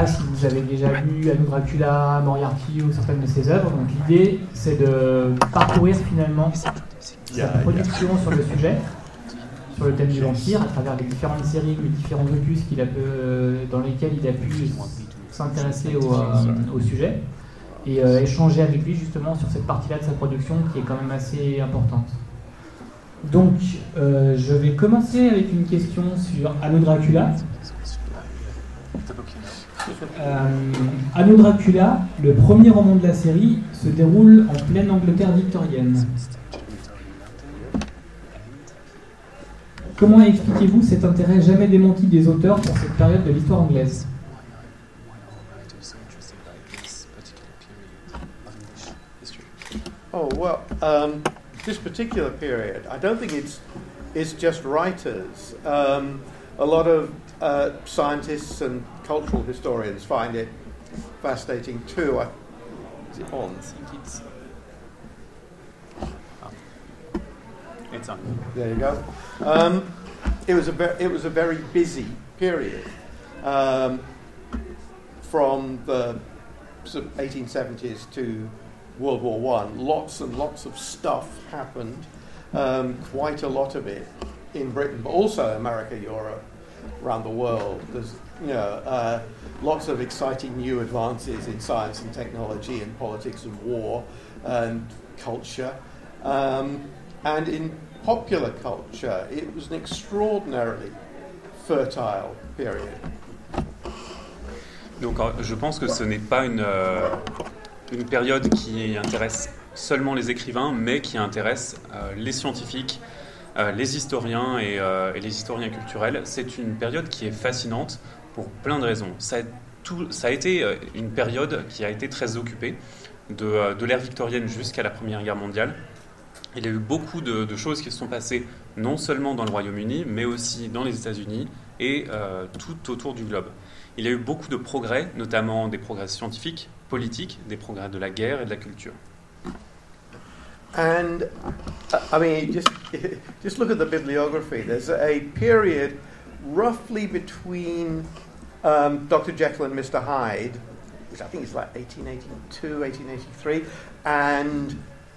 pas si vous avez déjà lu Anno Dracula, Moriarty ou certaines de ses œuvres. Donc l'idée, c'est de parcourir finalement sa production sur le sujet, sur le thème du vampire, à travers les différentes séries, les différents opus dans lesquels il a pu s'intéresser au sujet, et échanger avec lui justement sur cette partie-là de sa production qui est quand même assez importante. Donc, je vais commencer avec une question sur Anno Dracula. Anno Dracula, le premier roman de la série, se déroule en pleine Angleterre victorienne. Comment expliquez-vous cet intérêt jamais démenti des auteurs pour cette période de l'histoire anglaise ? Oh, well, this particular period, I don't think it's just writers. A lot of scientists and cultural historians find it fascinating too. Is it on? It's on. There you go. It was a very busy period from the sort of 1870s to World War I. Lots and lots of stuff happened. Quite a lot of it in Britain, but also America, Europe, around the world. There's lots of exciting new advances in science and technology and politics and war and culture. And in popular culture, it was an extraordinarily fertile period. Donc je pense que ce n'est pas une période qui intéresse seulement les écrivains, mais qui intéresse les scientifiques, les historiens et les historiens culturels. C'est une période qui est fascinante pour plein de raisons. Ça a été une période qui a été très occupée, de l'ère victorienne jusqu'à la Première Guerre mondiale. Il y a eu beaucoup de choses qui se sont passées non seulement dans le Royaume-Uni, mais aussi dans les États-Unis et tout autour du globe. Il y a eu beaucoup de progrès, notamment des progrès scientifiques, politiques, des progrès de la guerre et de la culture. And I mean, just look at the bibliography. There's a period roughly between Dr. Jekyll and Mr. Hyde, which I think is like 1882, 1883, and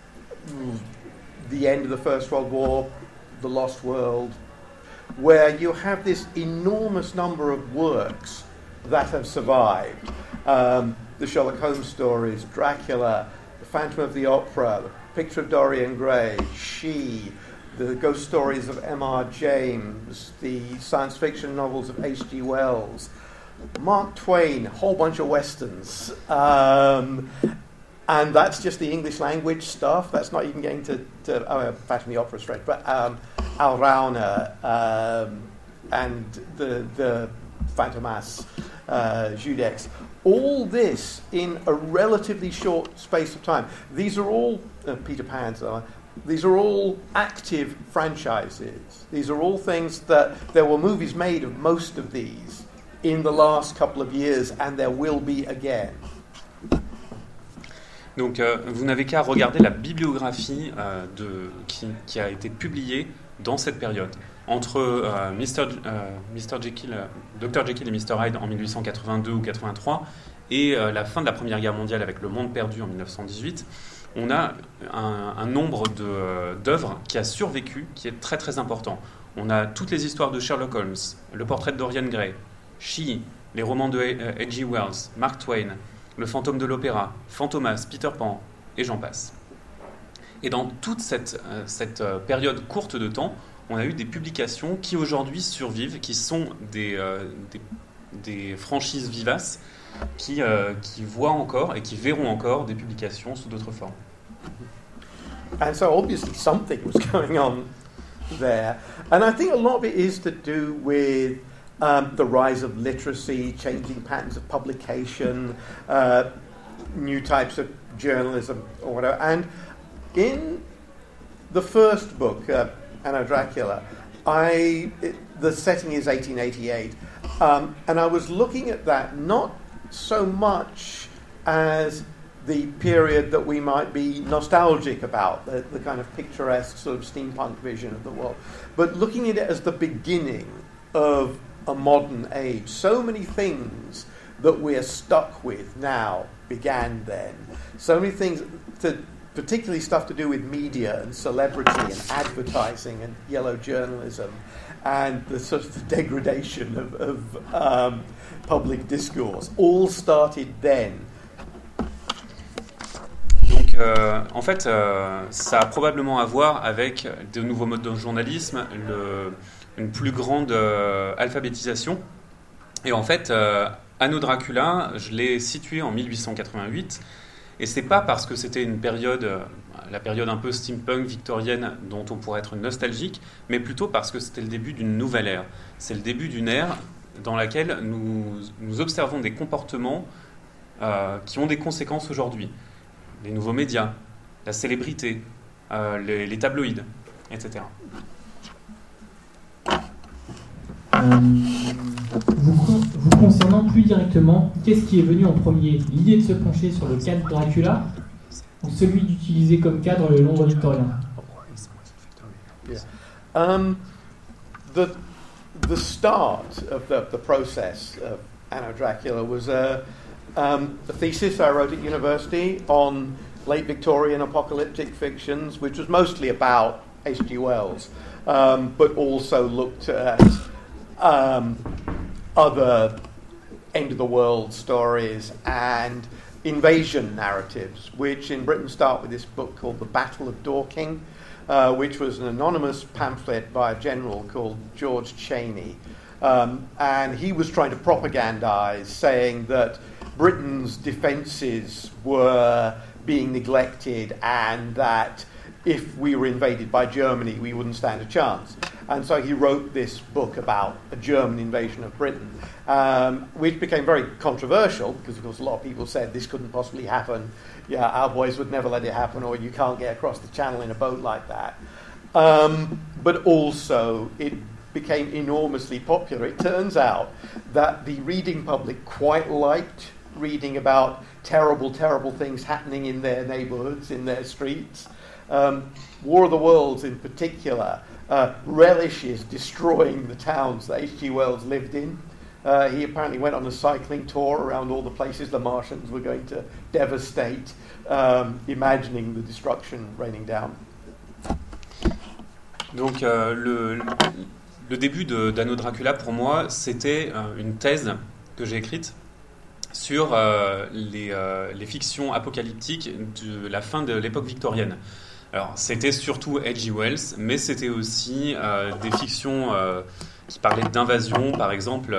the end of the First World War, The Lost World, where you have this enormous number of works that have survived. The Sherlock Holmes stories, Dracula, The Phantom of the Opera, The Picture of Dorian Gray, She, the ghost stories of M.R. James, the science fiction novels of H.G. Wells, Mark Twain, a whole bunch of westerns. And that's just the English language stuff. That's not even getting to Phantom of the Opera is French, but Al Rauner and the Fantomas, Judex. All this in a relatively short space of time. These are all, Peter Pan's, these are all active franchises. These are all things that there were movies made of most of these in the last couple of years, and there will be again. Donc vous n'avez qu'à regarder la bibliographie qui a été publiée dans cette période. Entre Dr. Jekyll et Mr. Hyde en 1882 ou 83 et la fin de la Première Guerre mondiale avec Le Monde perdu en 1918, on a un nombre d'œuvres qui a survécu, qui est très très important. On a toutes les histoires de Sherlock Holmes, le portrait de Dorian Gray, She, les romans de H.G. Wells, Mark Twain, Le fantôme de l'opéra, Fantomas, Peter Pan, et j'en passe. Et dans toute cette période courte de temps, on a eu des publications qui aujourd'hui survivent, qui sont des franchises vivaces, qui voient encore et qui verront encore des publications sous d'autres formes. And so obviously something was going on there. And I think a lot of it is to do with the rise of literacy, changing patterns of publication, new types of journalism or whatever. And in the first book, Anno Dracula, the setting is 1888, and I was looking at that not so much as the period that we might be nostalgic about, the kind of picturesque sort of steampunk vision of the world, but looking at it as the beginning of a modern age. So many things that we're stuck with now began then. So many things, particularly stuff to do with media and celebrity and advertising and yellow journalism and the sort of degradation of public discourse, all started then. Donc, en fait, ça a probablement à voir avec de nouveaux modes de journalisme, une plus grande alphabétisation. Et en fait, Anno Dracula, je l'ai situé en 1888, et c'est pas parce que c'était une période, la période un peu steampunk victorienne dont on pourrait être nostalgique, mais plutôt parce que c'était le début d'une nouvelle ère. C'est le début d'une ère dans laquelle nous observons des comportements qui ont des conséquences aujourd'hui. Les nouveaux médias, la célébrité, les tabloïds, etc. Vous concernant plus directement, qu'est-ce qui est venu en premier? L'idée de se pencher sur le cadre Dracula ou celui d'utiliser comme cadre le Londres victorien? The start of the process of Anno Dracula was a thesis I wrote at university on late Victorian apocalyptic fictions, which was mostly about H.G. Wells, but also looked at other end-of-the-world stories and invasion narratives, which in Britain start with this book called The Battle of Dorking, which was an anonymous pamphlet by a general called George Cheney. And he was trying to propagandize, saying that Britain's defences were being neglected and that if we were invaded by Germany, we wouldn't stand a chance. And so he wrote this book about a German invasion of Britain, which became very controversial because, of course, a lot of people said this couldn't possibly happen. Yeah, our boys would never let it happen, or you can't get across the channel in a boat like that. But also, it became enormously popular. It turns out that the reading public quite liked reading about terrible, terrible things happening in their neighbourhoods, in their streets. War of the Worlds, in particular, relishes destroying the towns that H.G. Wells lived in. He apparently went on a cycling tour around all the places the Martians were going to devastate, imagining the destruction raining down. Donc le début d'Anno Dracula, pour moi, c'était une thèse que j'ai écrite sur les fictions apocalyptiques de la fin de l'époque victorienne. Alors, c'était surtout H.G. Wells, mais c'était aussi des fictions qui parlaient d'invasion, par exemple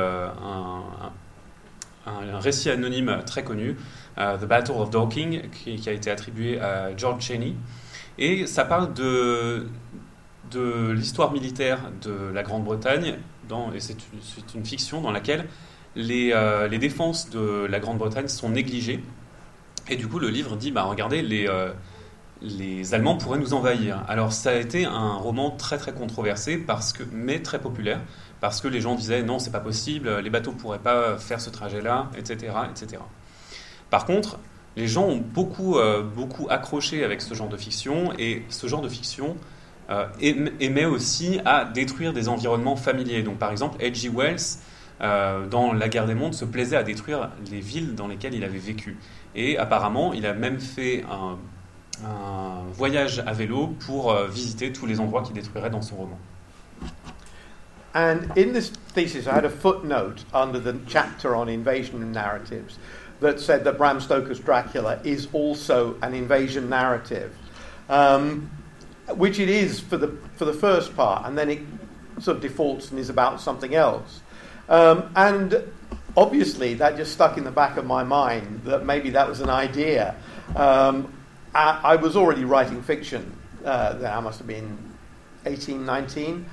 un récit anonyme très connu, The Battle of Dorking, qui a été attribué à George Cheney. Et ça parle de l'histoire militaire de la Grande-Bretagne, et c'est une fiction dans laquelle les défenses de la Grande-Bretagne sont négligées. Et du coup, le livre dit, regardez, les Allemands pourraient nous envahir. Alors ça a été un roman très très controversé, mais très populaire, parce que les gens disaient non, c'est pas possible, les bateaux pourraient pas faire ce trajet-là, etc., etc. Par contre, les gens ont beaucoup accroché avec ce genre de fiction, et ce genre de fiction aimait aussi à détruire des environnements familiers. Donc par exemple, H.G. Wells, dans La Guerre des Mondes, se plaisait à détruire les villes dans lesquelles il avait vécu. Et apparemment, il a même fait un voyage à vélo pour visiter tous les endroits qu'il détruirait dans son roman. And in this thesis, I had a footnote under the chapter on invasion narratives that said that Bram Stoker's Dracula is also an invasion narrative, which it is for the first part, and then it sort of defaults and is about something else. And obviously, that just stuck in the back of my mind that maybe that was an idea. I was already writing fiction then. I must have been 18, 19.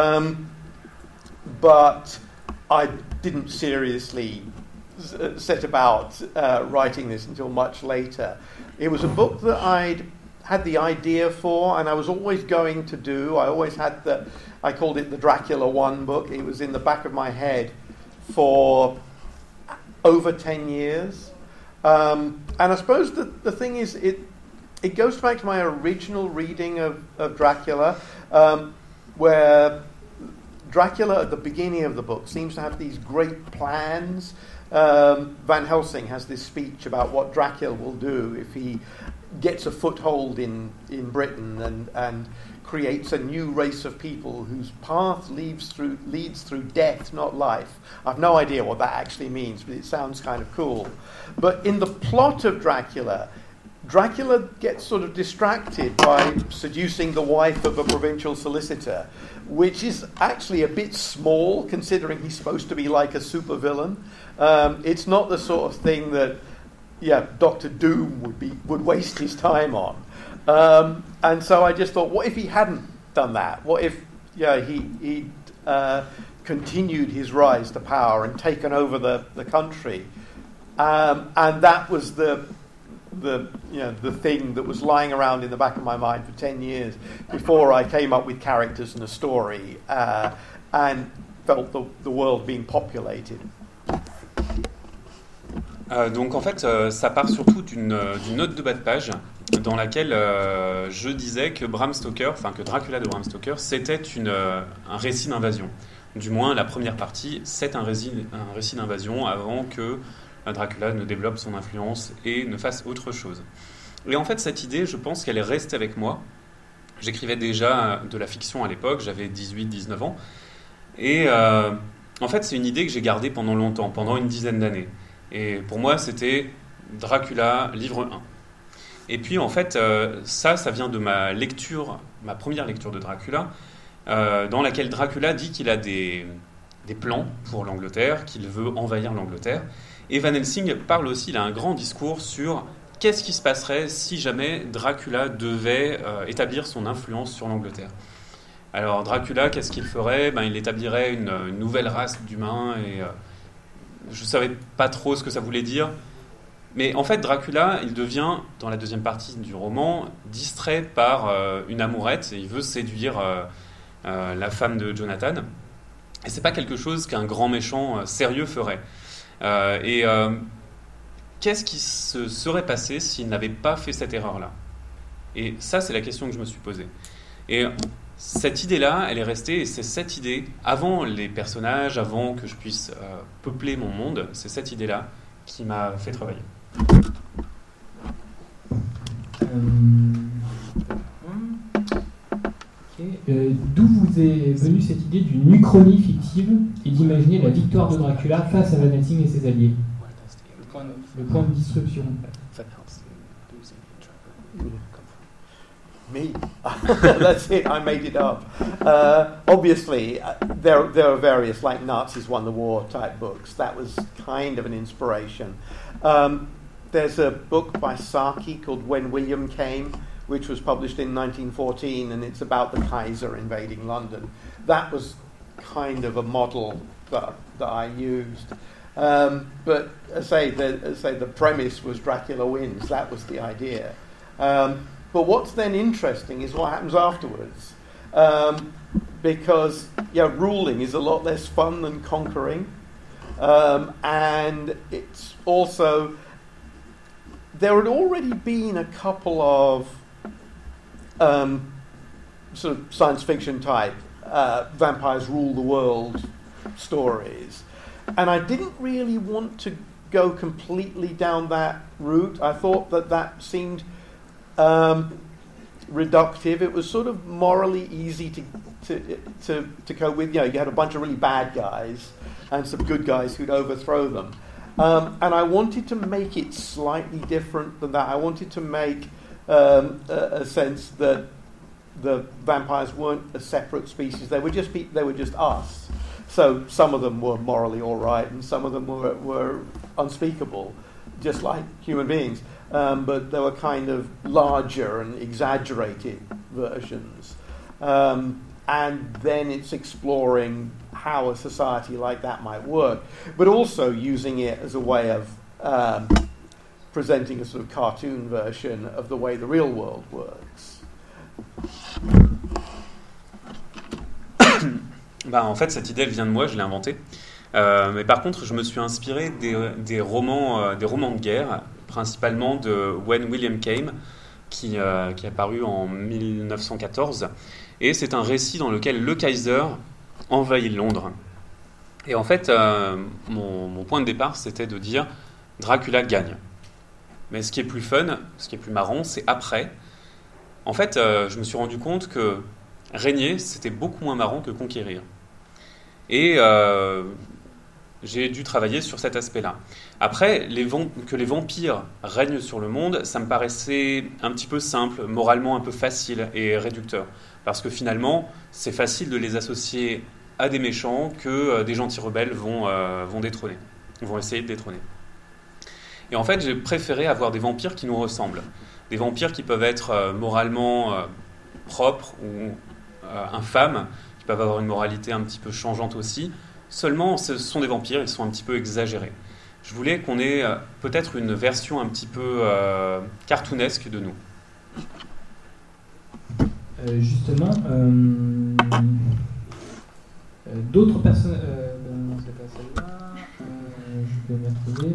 But I didn't seriously set about writing this until much later. It was a book that I'd had the idea for, and I was always going to do. I always had I called it the Dracula 1 book. It was in the back of my head for over 10 years. And I suppose the thing is, it goes back to my original reading of Dracula, where Dracula at the beginning of the book seems to have these great plans Van Helsing has this speech about what Dracula will do if he gets a foothold in Britain and creates a new race of people whose path leads through death, not life. I've no idea what that actually means, but it sounds kind of cool. But in the plot of Dracula gets sort of distracted by seducing the wife of a provincial solicitor, which is actually a bit small considering he's supposed to be like a supervillain. It's not the sort of thing that Dr. Doom would waste his time on. And so I just thought, what if he hadn't done that? What if he'd continued his rise to power and taken over the country? And that was the thing that was lying around in the back of my mind for 10 years before I came up with characters and a story and felt the world being populated. Donc en fait, ça part surtout d'une note de bas de page dans laquelle je disais que que Dracula de Bram Stoker, c'était un récit d'invasion. Du moins, la première partie, c'est un récit d'invasion avant que Dracula ne développe son influence et ne fasse autre chose. Et en fait, cette idée, je pense qu'elle est restée avec moi. J'écrivais déjà de la fiction à l'époque, j'avais 18-19 ans. Et en fait, c'est une idée que j'ai gardée pendant longtemps, pendant une dizaine d'années. Et pour moi, c'était Dracula, livre 1. Et puis, en fait, ça vient de ma première lecture de Dracula, dans laquelle Dracula dit qu'il a des plans pour l'Angleterre, qu'il veut envahir l'Angleterre. Et Van Helsing parle aussi, il a un grand discours sur qu'est-ce qui se passerait si jamais Dracula devait établir son influence sur l'Angleterre. Alors, Dracula, qu'est-ce qu'il ferait ? Il établirait une nouvelle race d'humains et... je ne savais pas trop ce que ça voulait dire. Mais en fait, Dracula, il devient, dans la deuxième partie du roman, distrait par une amourette. Et il veut séduire la femme de Jonathan. Et ce n'est pas quelque chose qu'un grand méchant sérieux ferait. Qu'est-ce qui se serait passé s'il n'avait pas fait cette erreur-là ? Et ça, c'est la question que je me suis posée. Et cette idée-là, elle est restée, et c'est cette idée, avant les personnages, avant que je puisse peupler mon monde, c'est cette idée-là qui m'a fait travailler. D'où vous est venue cette idée d'une uchronie fictive et d'imaginer la victoire de Dracula face à Van Helsing et ses alliés ? Le point de disruption. Me? That's it, I made it up. Obviously, there are various, like Nazis won the war type books. That was kind of an inspiration. There's a book by Saki called When William Came, which was published in 1914, and it's about the Kaiser invading London. That was kind of a model that I used. But as I say, the premise was Dracula wins. That was the idea. But what's then interesting is what happens afterwards. Because ruling is a lot less fun than conquering. And it's also... There had already been a couple of sort of science fiction type vampires rule the world stories. And I didn't really want to go completely down that route. I thought that seemed reductive. It was sort of morally easy to cope with. You had a bunch of really bad guys and some good guys who'd overthrow them. And I wanted to make it slightly different than that. I wanted to make a sense that the vampires weren't a separate species. They were just us. So some of them were morally all right, and some of them were unspeakable, just like human beings. But they were kind of larger and exaggerated versions. And then it's exploring how a society like that might work, but also using it as a way of presenting a sort of cartoon version of the way the real world works. En fait, cette idée, elle vient de moi, je l'ai inventée. Mais par contre, je me suis inspiré des romans de guerre, principalement de When William Came, qui est paru en 1914. Et c'est un récit dans lequel le Kaiser envahit Londres. Et en fait, mon point de départ, c'était de dire Dracula gagne. Mais ce qui est plus fun, ce qui est plus marrant, c'est après. En fait, je me suis rendu compte que régner, c'était beaucoup moins marrant que conquérir. Et j'ai dû travailler sur cet aspect-là. Après, que les vampires règnent sur le monde, ça me paraissait un petit peu simple, moralement un peu facile et réducteur. Parce que finalement, c'est facile de les associer à des méchants que des gentils rebelles vont détrôner, vont essayer de détrôner. Et en fait, j'ai préféré avoir des vampires qui nous ressemblent. Des vampires qui peuvent être moralement propres ou infâmes, qui peuvent avoir une moralité un petit peu changeante aussi. Seulement, ce sont des vampires, ils sont un petit peu exagérés. Je voulais qu'on ait peut-être une version un petit peu cartoonesque de nous. Justement, d'autres personnes... non, c'est pas celle-là. Je vais la trouver.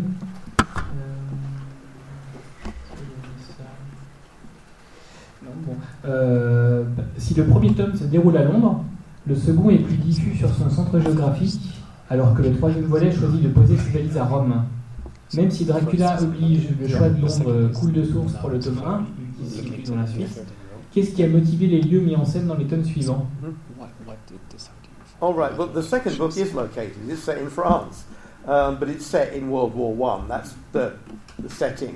Non, bon. Si le premier tome se déroule à Londres, le second est plus diffus sur son centre géographique, alors que le troisième volet choisit de poser ses valises à Rome. Même si Dracula oblige, le choix de Londres coule de source pour le tome 1, qui se situe dans la Suisse, qu'est-ce qui a motivé les lieux mis en scène dans les tomes suivants? All right, well, the second book is located. It's set in France, but it's set in World War I. That's the setting.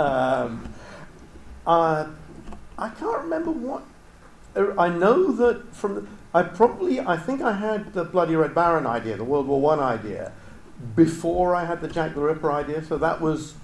I can't remember what... I know that from... I think I had the Bloody Red Baron idea, the World War I idea, before I had the Jack the Ripper idea. So that was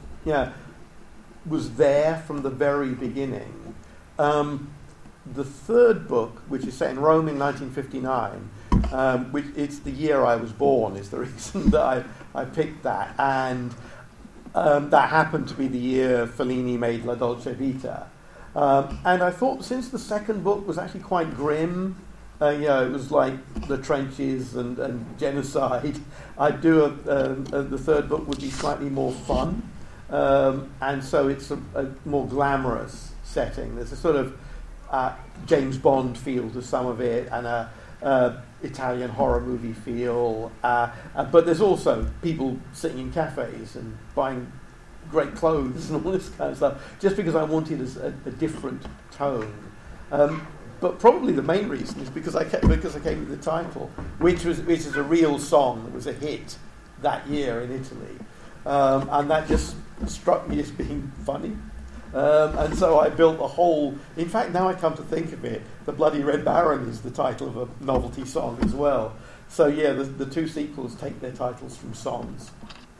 there from the very beginning. The third book, which is set in Rome in 1959, which it's the year I was born, is the reason that I picked that. And that happened to be the year Fellini made La Dolce Vita. And I thought, since the second book was actually quite grim, it was like the trenches and genocide, I'd do the third book would be slightly more fun. And so it's a more glamorous setting. There's a sort of James Bond feel to some of it, and a Italian horror movie feel. But there's also people sitting in cafes and buying great clothes and all this kind of stuff, just because I wanted a different tone. But probably the main reason is because I came with the title, which is a real song that was a hit that year in Italy, and that just struck me as being funny. And so I built a whole... In fact, now I come to think of it, The Bloody Red Baron is the title of a novelty song as well. So yeah, the two sequels take their titles from songs.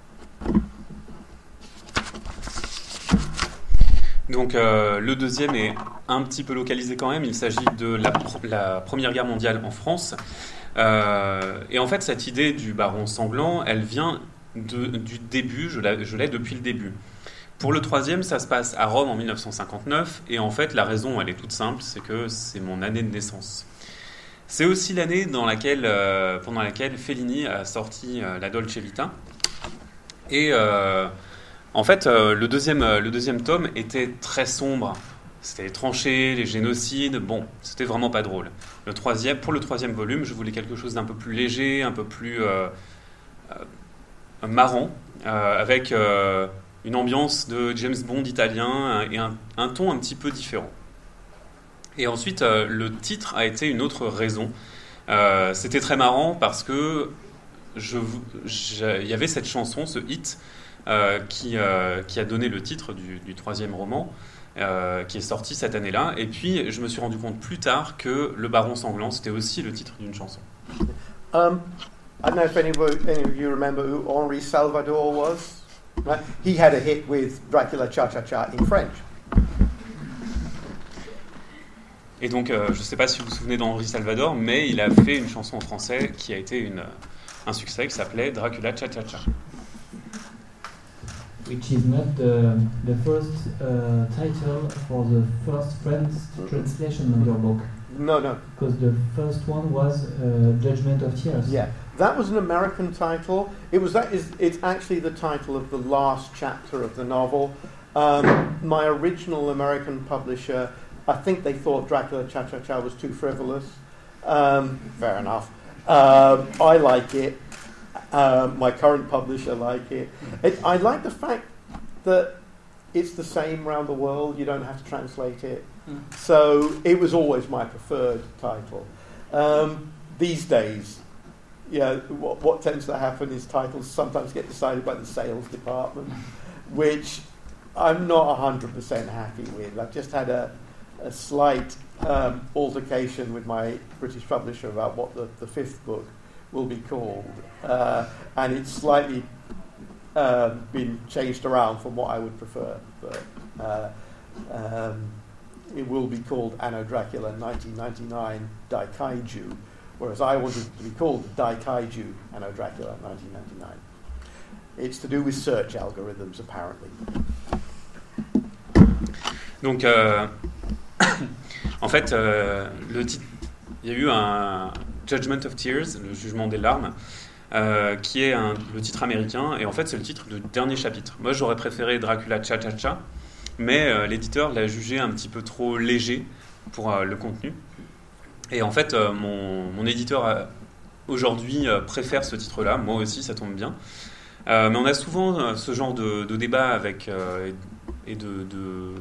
Donc le deuxième est un petit peu localisé quand même. Il s'agit de la Première Guerre mondiale en France. Et en fait, cette idée du baron sanglant, elle vient du début, je l'ai depuis le début. Pour le troisième, ça se passe à Rome en 1959. Et en fait, la raison, elle est toute simple, c'est que c'est mon année de naissance. C'est aussi l'année pendant laquelle Fellini a sorti La Dolce Vita. Et... en fait, le deuxième tome était très sombre. C'était les tranchées, les génocides. Bon, c'était vraiment pas drôle. Pour le troisième volume, je voulais quelque chose d'un peu plus léger, un peu plus marrant, avec une ambiance de James Bond italien et un ton un petit peu différent. Et ensuite, le titre a été une autre raison. C'était très marrant parce que il y avait cette chanson, ce hit, qui a donné le titre du troisième roman, qui est sorti cette année-là. Et puis, je me suis rendu compte plus tard que Le Baron Sanglant, c'était aussi le titre d'une chanson. I don't know if any of you remember who Henri Salvador was. Right? He had a hit with Dracula Cha-Cha-Cha in French. Et donc, je ne sais pas si vous vous souvenez d'Henri Salvador, mais il a fait une chanson en français qui a été un succès, qui s'appelait Dracula Cha-Cha-Cha. Which is not the first title for the first French translation of your book. No. Because the first one was Judgment of Tears. Yeah, that was an American title. It's actually the title of the last chapter of the novel. My original American publisher, I think they thought Dracula Cha-Cha-Cha was too frivolous. Fair enough. I like it. My current publisher like it. I like the fact that it's the same around the world. You don't have to translate it. So it was always my preferred title. These days, what tends to happen is titles sometimes get decided by the sales department, which I'm not 100% happy with. I've just had a slight altercation with my British publisher about what the fifth book will be called, and it's slightly been changed around from what I would prefer, but it will be called Anno Dracula 1999 Daikaiju, whereas I wanted it to be called Daikaiju Anno Dracula 1999. It's to do with search algorithms, apparently. Donc, en fait, le titre, il y a eu un Judgment of Tears, le jugement des larmes, qui est le titre américain, et en fait, c'est le titre du dernier chapitre. Moi, j'aurais préféré Dracula Cha-Cha-Cha, mais l'éditeur l'a jugé un petit peu trop léger pour le contenu. Et en fait, mon éditeur aujourd'hui préfère ce titre-là. Moi aussi, ça tombe bien. Mais on a souvent ce genre de débat avec et de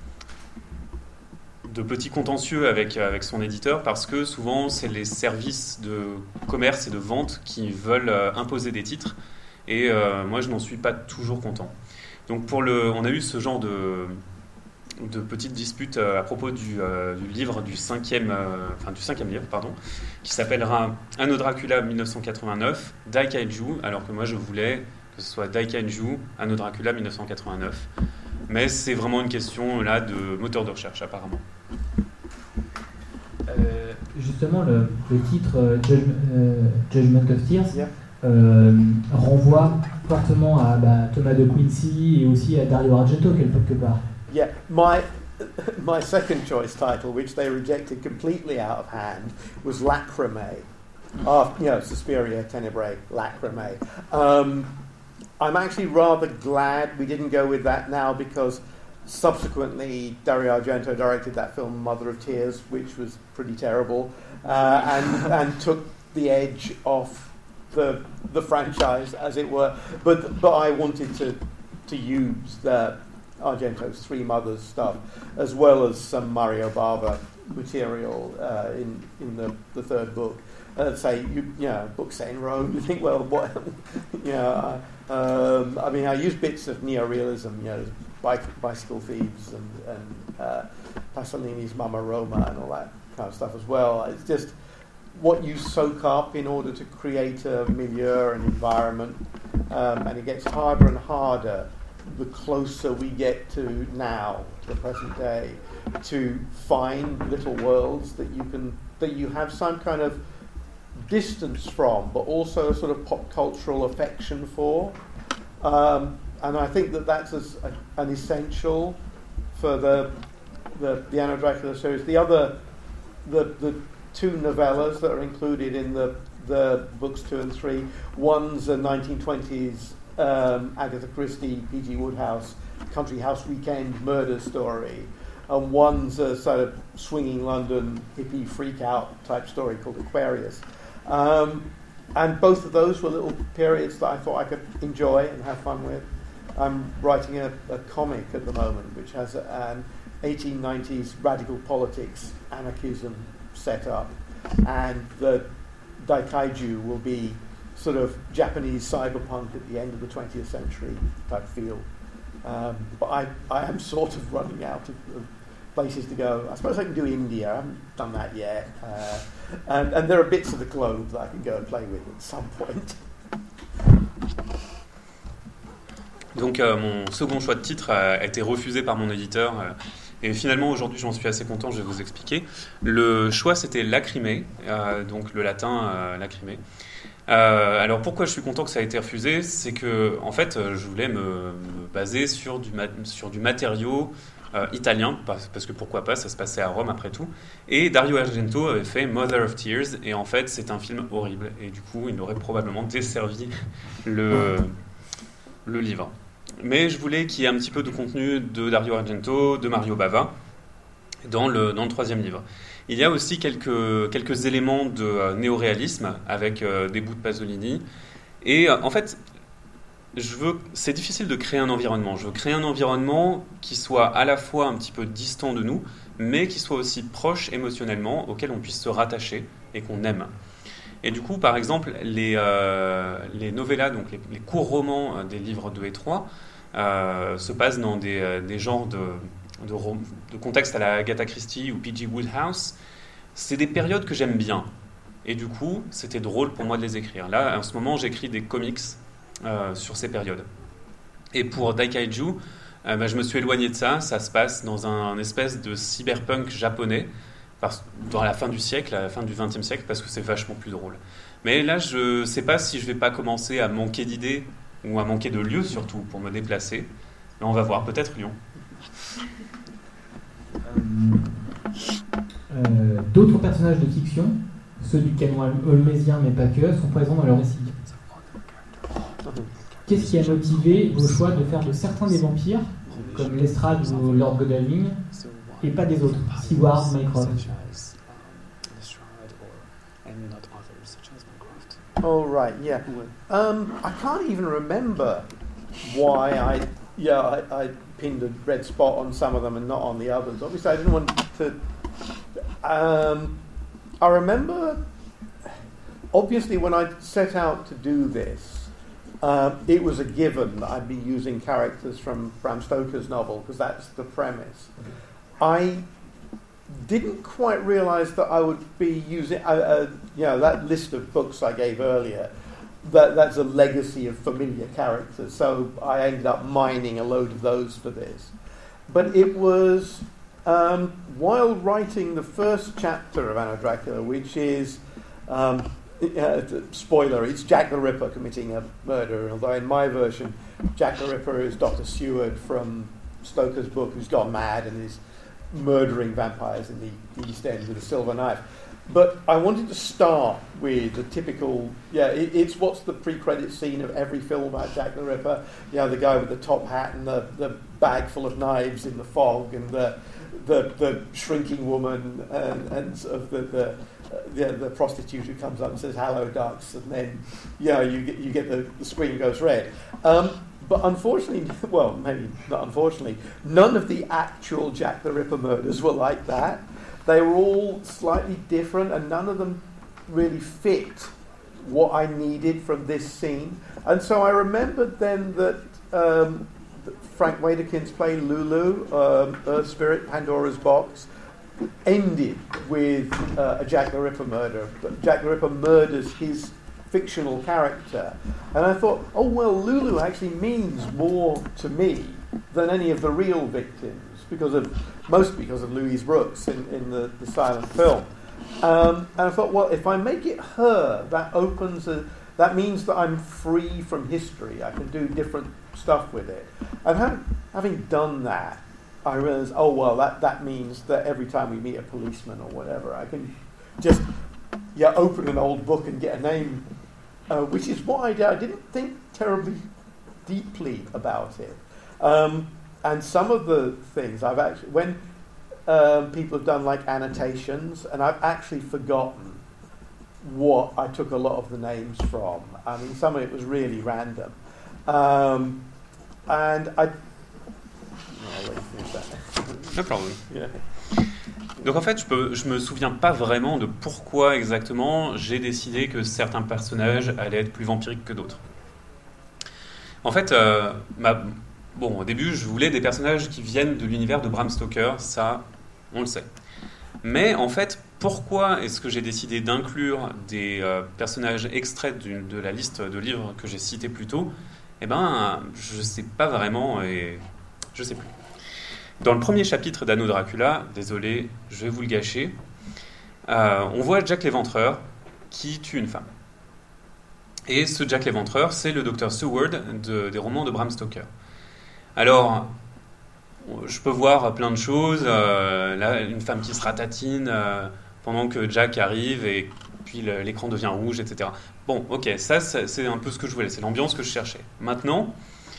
petits contentieux avec son éditeur, parce que souvent c'est les services de commerce et de vente qui veulent imposer des titres, et moi je n'en suis pas toujours content. Donc on a eu ce genre de petites disputes à propos du livre du cinquième livre, qui s'appellera Anno Dracula 1989 Daikaiju, alors que moi je voulais que ce soit Daikaiju Anno Dracula 1989. Mais c'est vraiment une question là de moteur de recherche apparemment. Justement, le titre Judgment of Tears renvoie fortement à Thomas de Quincey et aussi à Dario Argento quelque part. Yeah, my second choice title, which they rejected completely out of hand, was Lacrimae. Suspiria Tenebrae, Lacrimae. I'm actually rather glad we didn't go with that now, because subsequently Dario Argento directed that film Mother of Tears, which was pretty terrible, and took the edge off the franchise, as it were. But I wanted to use Argento's Three Mothers stuff, as well as some Mario Bava material in the third book. Say, book set in Rome, you think, well, what, I use bits of neorealism, Bicycle Thieves and Pasolini's Mamma Roma and all that kind of stuff as well. It's just what you soak up in order to create a milieu and environment, and it gets harder and harder the closer we get to now, to the present day, to find little worlds that you have some kind of distance from, but also a sort of pop cultural affection for, and I think that's an essential for the Anno Dracula series. The two novellas that are included in the books 2 and 3, one's a 1920s Agatha Christie, P.G. Wodehouse country house weekend murder story, and one's a sort of swinging London hippie freak out type story called Aquarius. And both of those were little periods that I thought I could enjoy and have fun with. I'm writing a comic at the moment which has an 1890s radical politics anarchism set up, and the Daikaiju will be sort of Japanese cyberpunk at the end of the 20th century type feel. But I am sort of running out of places to go. I suppose I can do India. I haven't done that yet. And there are bits of the globe that I can go and play with at some point. Donc mon second choix de titre a été refusé par mon éditeur. Et finalement, aujourd'hui, j'en suis assez content, je vais vous expliquer. Le choix, c'était Lacrimae, donc le latin Lacrimae. Alors pourquoi je suis content que ça ait été refusé, c'est que en fait je voulais me baser sur du matériau italien, parce que pourquoi pas, ça se passait à Rome après tout, et Dario Argento avait fait Mother of Tears, et en fait c'est un film horrible, et du coup il aurait probablement desservi le livre. Mais je voulais qu'il y ait un petit peu de contenu de Dario Argento, de Mario Bava dans le troisième livre. Il y a aussi quelques éléments de néoréalisme avec des bouts de Pasolini, Et en fait, c'est difficile de créer un environnement. Je veux créer un environnement qui soit à la fois un petit peu distant de nous, mais qui soit aussi proche émotionnellement, auquel on puisse se rattacher et qu'on aime. Et du coup, par exemple, les novellas, donc les courts romans des livres 2 et 3, se passent dans des genres de contexte à la Agatha Christie ou P.G. Wodehouse. C'est des périodes que j'aime bien. Et du coup, c'était drôle pour moi de les écrire. Là, en ce moment, j'écris des comics sur ces périodes. Et pour Daikaiju, je me suis éloigné de ça. Ça se passe dans un espèce de cyberpunk japonais, dans la fin du siècle, à la fin du XXe siècle, parce que c'est vachement plus drôle. Mais là, je ne sais pas si je ne vais pas commencer à manquer d'idées, ou à manquer de lieux surtout, pour me déplacer. Mais on va voir, peut-être Lyon. D'autres personnages de fiction, ceux du canon holmésien, mais pas que, sont présents dans le récit. Qu'est-ce qui a motivé vos choix de faire de certains des vampires, comme Lestrade ou Lord Godalming, et pas des autres, Seward, Mycroft? Oh, right, yeah. I can't even remember why I pinned a red spot on some of them and not on the others. Obviously, I didn't want to... I remember, obviously, when I set out to do this, it was a given that I'd be using characters from Bram Stoker's novel, because that's the premise. I didn't quite realise that I would be using, that list of books I gave earlier, that's a legacy of familiar characters, so I ended up mining a load of those for this. But it was, while writing the first chapter of Anna Dracula, which is, spoiler, it's Jack the Ripper committing a murder, although in my version, Jack the Ripper is Dr. Seward from Stoker's book, who's gone mad and is murdering vampires in the East End with a silver knife. But I wanted to start with a typical, it's what's the pre-credit scene of every film about Jack the Ripper. The guy with the top hat and the bag full of knives in the fog, and the shrinking woman, and sort of the prostitute who comes up and says "Hello, ducks," and then you get the screen goes red. But unfortunately, well, maybe not unfortunately, none of the actual Jack the Ripper murders were like that. They were all slightly different, and none of them really fit what I needed from this scene. And so I remembered then that Frank Wedekin's play Lulu, Earth Spirit, Pandora's Box, ended with a Jack the Ripper murder. But Jack the Ripper murders his fictional character. And I thought, oh, well, Lulu actually means more to me than any of the real victims, mostly because of Louise Brooks in the silent film. And I thought, well, if I make it her, that means that I'm free from history. I can do different stuff with it. And having done that, I realized, oh, well, that means that every time we meet a policeman or whatever, I can just open an old book and get a name, which is what I did. I didn't think terribly deeply about it. And some of the things I've actually, when people have done like annotations, and I've actually forgotten what I took a lot of the names from. I mean, some of it was really random. And I'll let you finish that. No problem. Yeah. Donc en fait, je me souviens pas vraiment de pourquoi exactement j'ai décidé que certains personnages allaient être plus vampiriques que d'autres. En fait, au début, je voulais des personnages qui viennent de l'univers de Bram Stoker, ça, on le sait. Mais en fait, pourquoi est-ce que j'ai décidé d'inclure des personnages extraits de la liste de livres que j'ai cités plus tôt ? Je sais pas vraiment et je sais plus. Dans le premier chapitre d'Anno Dracula, désolé, je vais vous le gâcher, on voit Jack l'Éventreur qui tue une femme. Et ce Jack l'Éventreur, c'est le Dr. Seward des romans de Bram Stoker. Alors, je peux voir plein de choses, là, une femme qui se ratatine pendant que Jack arrive et puis l'écran devient rouge, etc. Bon, ok, ça c'est un peu ce que je voulais, c'est l'ambiance que je cherchais. Maintenant,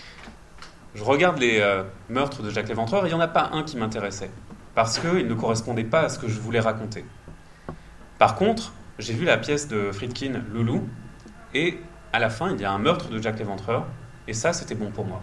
je regarde les meurtres de Jack l'Éventreur et il n'y en a pas un qui m'intéressait, parce qu'il ne correspondait pas à ce que je voulais raconter. Par contre, j'ai vu la pièce de Friedkin, Loulou, et à la fin, il y a un meurtre de Jack l'Éventreur, et ça, c'était bon pour moi.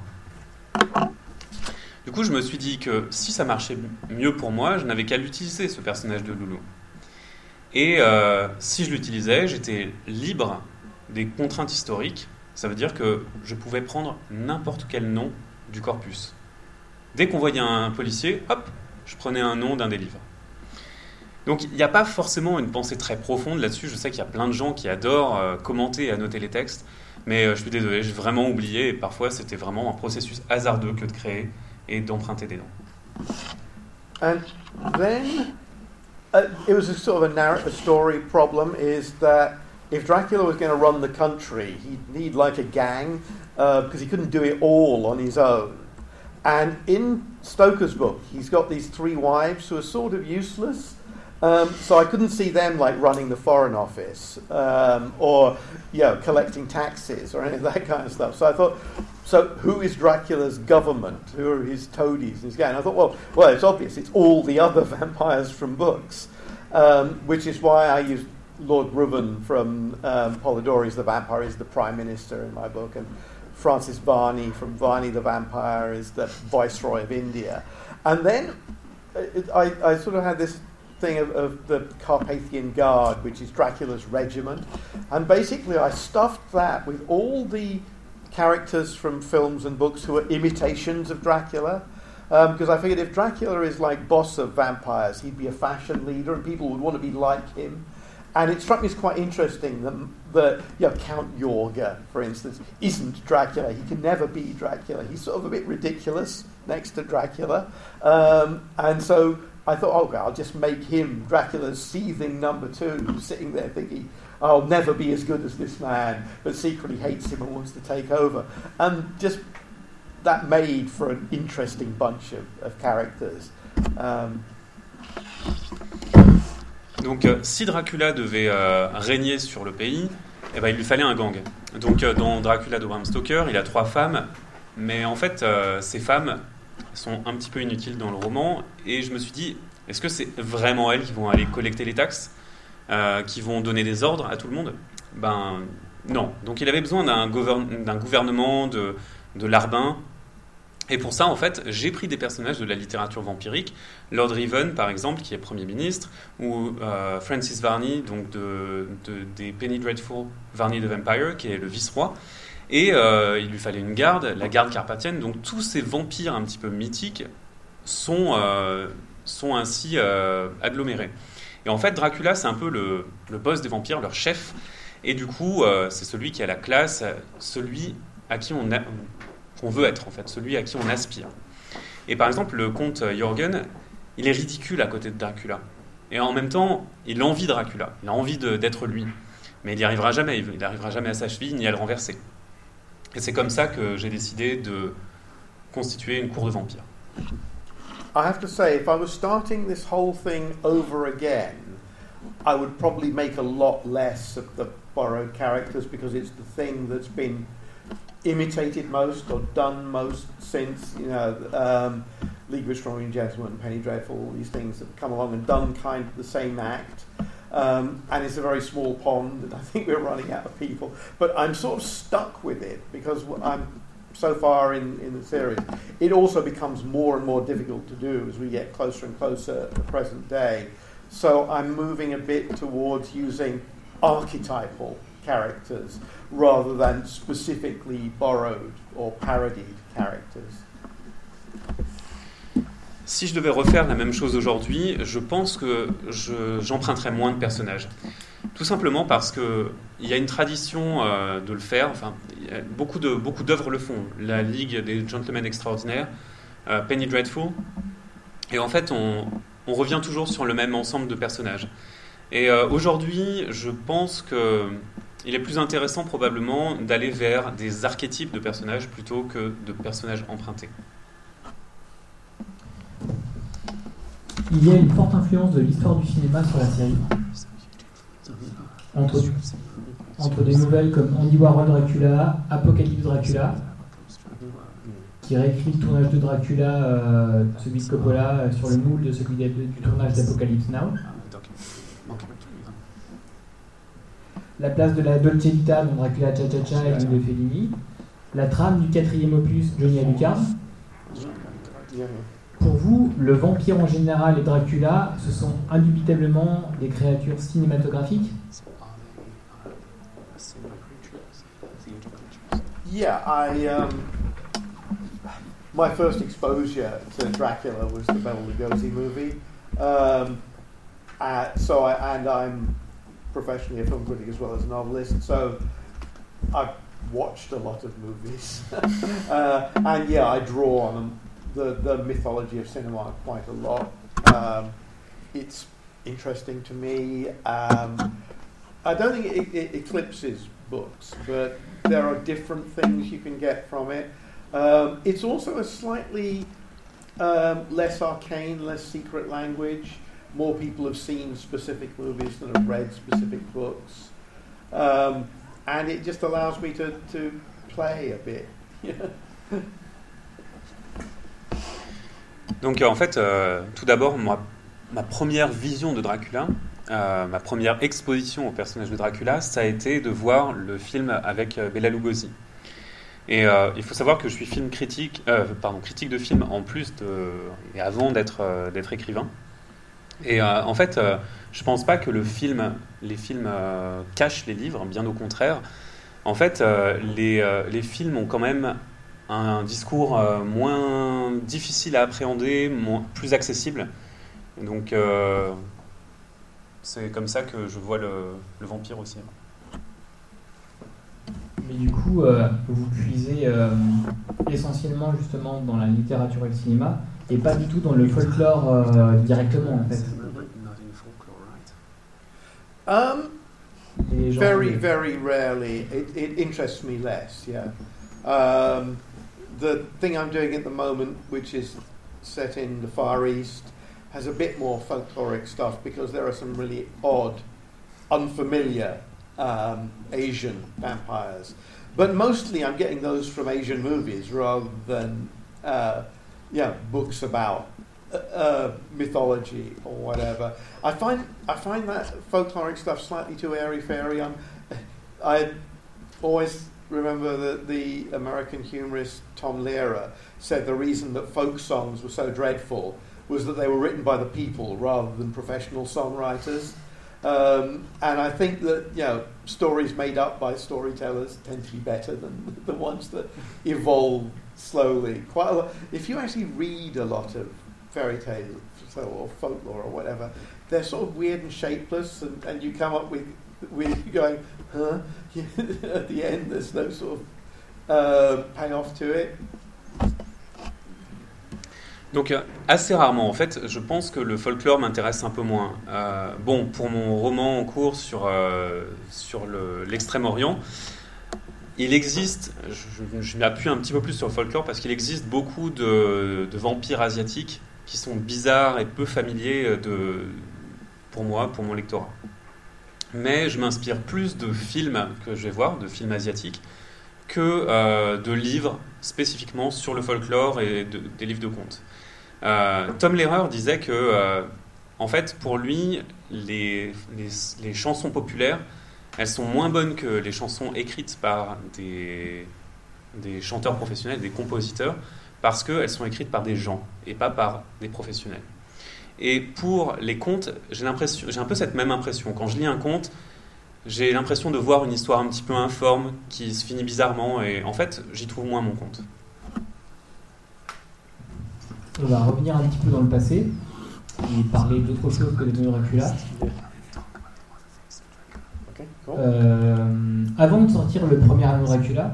Du coup, je me suis dit que si ça marchait mieux pour moi, je n'avais qu'à l'utiliser, ce personnage de Loulou. Et si je l'utilisais, j'étais libre des contraintes historiques. Ça veut dire que je pouvais prendre n'importe quel nom du corpus. Dès qu'on voyait un policier, hop, je prenais un nom d'un des livres. Donc il n'y a pas forcément une pensée très profonde là-dessus. Je sais qu'il y a plein de gens qui adorent commenter et annoter les textes, mais je suis désolé, j'ai vraiment oublié, et parfois c'était vraiment un processus hasardeux que de créer et d'emprunter des noms. And then it was a sort of a story problem is that if Dracula was going to run the country, he'd need like a gang because he couldn't do it all on his own. And in Stoker's book, he's got these 3 wives who are sort of useless. So I couldn't see them like running the Foreign Office or collecting taxes or any of that kind of stuff. So I thought, so who is Dracula's government? Who are his toadies? And I thought, well, it's obvious. It's all the other vampires from books, which is why I used Lord Ruben from Polidori's The Vampire is the Prime Minister in my book, and Francis Varney from Varney the Vampire is the Viceroy of India. And then I sort of had this thing of the Carpathian Guard, which is Dracula's regiment, and basically I stuffed that with all the characters from films and books who are imitations of Dracula, because I figured if Dracula is like boss of vampires, he'd be a fashion leader and people would want to be like him. And it struck me as quite interesting that Count Yorga, for instance, isn't Dracula. He can never be Dracula. He's sort of a bit ridiculous next to Dracula. And so I thought, I'll just make him Dracula's seething number 2, sitting there thinking, I'll never be as good as this man, but secretly hates him and wants to take over. And just that made for an interesting bunch of characters. Donc, si Dracula devait régner sur le pays, il lui fallait un gang. Donc, dans Dracula de Bram Stoker, il a 3 femmes, mais en fait, ces femmes sont un petit peu inutiles dans le roman, et je me suis dit, est-ce que c'est vraiment elles qui vont aller collecter les taxes, qui vont donner des ordres à tout le monde ? Ben non. Donc, il avait besoin d'un gouvernement de larbins. Et pour ça, en fait, j'ai pris des personnages de la littérature vampirique, Lord Riven, par exemple, qui est Premier ministre, ou Francis Varney, donc des Penny Dreadful, Varney the Vampire, qui est le vice-roi. Et il lui fallait une garde, la garde carpathienne. Donc tous ces vampires un petit peu mythiques sont ainsi agglomérés. Et en fait, Dracula, c'est un peu le boss des vampires, leur chef. Et du coup, c'est celui qui a la classe, celui à qui qu'on veut être, en fait, celui à qui on aspire. Et par exemple, le comte Jorgen, il est ridicule à côté de Dracula. Et en même temps, il envie Dracula, il a envie d'être lui. Mais il n'y arrivera jamais, il n'arrivera jamais à sa cheville ni à le renverser. Et c'est comme ça que j'ai décidé de constituer une cour de vampires. I have to say, if I was starting this whole thing over again, I would probably make a lot less of the borrowed characters because it's the thing that's been imitated most or done most since, League of Extraordinary Gentlemen, Penny Dreadful, all these things that have come along and done kind of the same act. And it's a very small pond, and I think we're running out of people. But I'm sort of stuck with it because I'm so far in the series. It also becomes more and more difficult to do as we get closer and closer to the present day. So I'm moving a bit towards using archetypal characters rather than specifically borrowed or parodied characters. Si je devais refaire la même chose aujourd'hui, je pense que j'emprunterais moins de personnages. Tout simplement parce qu'il y a une tradition de le faire. Enfin, beaucoup d'œuvres le font. La Ligue des Gentlemen Extraordinaires, Penny Dreadful. Et en fait, on revient toujours sur le même ensemble de personnages. Et aujourd'hui, je pense qu'il est plus intéressant probablement d'aller vers des archétypes de personnages plutôt que de personnages empruntés. Il y a une forte influence de l'histoire du cinéma sur la série. Entre des nouvelles comme Andy Warhol Dracula, Apocalypse Dracula, qui réécrit le tournage de Dracula, celui de Coppola, sur le moule de celui du tournage d'Apocalypse Now. la place de la Dolce Vita dans Dracula Cha Cha Cha et de Fellini, la trame du 4e opus Johnny Alucard. Pour vous, le vampire en général et Dracula, ce sont indubitablement des créatures cinématographiques? Yeah, my first exposure to Dracula was the Bela Lugosi movie. I'm professionally a film critic as well as a novelist, so I've watched a lot of movies. And yeah, I draw on the mythology of cinema quite a lot. It's interesting to me. I don't think it eclipses books, but there are different things you can get from it. It's also a slightly less arcane, less secret language. More people have seen specific movies than have read specific books. And it just allows me to play a bit. Donc en fait, tout d'abord, ma première vision de Dracula, ma première exposition au personnage de Dracula, ça a été de voir le film avec Bela Lugosi. Et il faut savoir que je suis critique de film en plus et avant d'être écrivain. Et en fait, je pense pas que les films cachent les livres, bien au contraire. En fait, les films ont quand même un discours moins difficile à appréhender, plus accessible. Et donc, c'est comme ça que je vois le vampire aussi. Mais du coup, vous puisez essentiellement justement dans la littérature et le cinéma, et pas du tout dans le folklore directement en fait. Very, very rarely. It interests me less, yeah. The thing I'm doing at the moment, which is set in the Far East, has a bit more folkloric stuff because there are some really odd, unfamiliar Asian vampires. But mostly I'm getting those from Asian movies rather than books about mythology or whatever. I find that folkloric stuff slightly too airy-fairy. I always remember that the American humorist Tom Lehrer said the reason that folk songs were so dreadful was that they were written by the people rather than professional songwriters. And I think that stories made up by storytellers tend to be better than the ones that evolve slowly. Quite a lot. If you actually read a lot of fairy tales or folklore or whatever, they're sort of weird and shapeless, and you come up with going, huh? At the end, there's no sort of payoff to it. Donc assez rarement, en fait, je pense que le folklore m'intéresse un peu moins. Pour mon roman en cours sur l'Extrême-Orient, il existe, je m'appuie un petit peu plus sur le folklore parce qu'il existe beaucoup de vampires asiatiques qui sont bizarres et peu familiers pour moi, pour mon lectorat. Mais je m'inspire plus de films que je vais voir, de films asiatiques, que de livres spécifiquement sur le folklore et des livres de contes. Tom Lehrer disait que, en fait, pour lui, les chansons populaires, elles sont moins bonnes que les chansons écrites par des chanteurs professionnels, des compositeurs, parce qu'elles sont écrites par des gens et pas par des professionnels. Et pour les contes, j'ai un peu cette même impression. Quand je lis un conte, j'ai l'impression de voir une histoire un petit peu informe qui se finit bizarrement, et en fait, j'y trouve moins mon compte. On va revenir un petit peu dans le passé et parler d'autre chose que de Dracula. Okay, cool. Avant de sortir le premier album Dracula,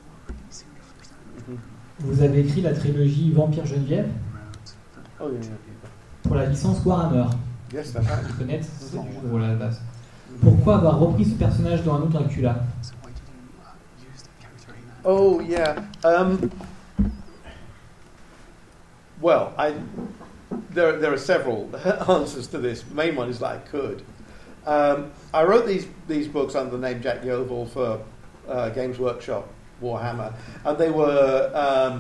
vous avez écrit la trilogie Vampire Geneviève pour la licence Warhammer. Yes, that's right. Vous connaissez pour la base. Pourquoi avoir repris ce personnage dans un autre Dracula? Oh yeah. Well, there are several answers to this. The main one is that I could. I wrote these books under the name Jack Yeovil for Games Workshop Warhammer, and they were.